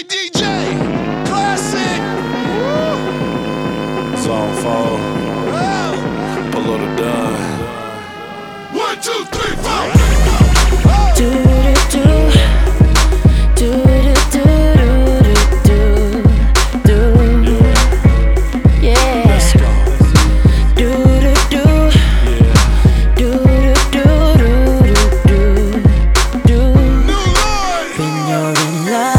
right, DJ. Classic. Zone 4. Oh. Below the done. 1, 2, 3, 4. Do do do do do do do. Yeah. Let's go. Do do do Yeah. do do do do do. New Lord. When you're in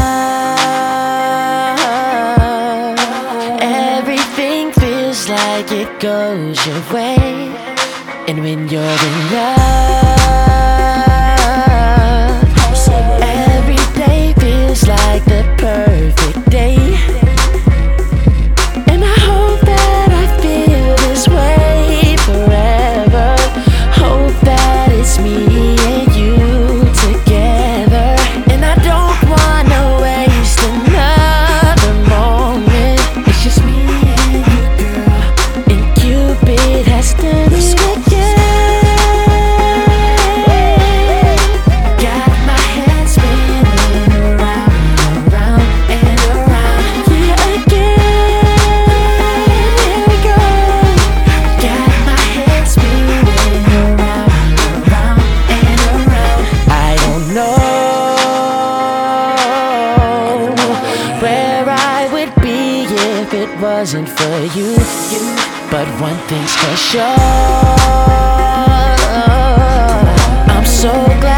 love, everything feels like it goes your way. And when you're in love, What's up, baby? every day feels like the perfect day. And I hope that I feel this way forever. Hope that it's me and you together. And I don't wanna waste another moment. It's just me and you, girl. And Cupid has done it again. Got my head spinning around and around and around. Yeah, again. Here we go. Got my head spinning around and around and around. I don't know where I would be if it wasn't for you. But one thing's for sure, I'm so glad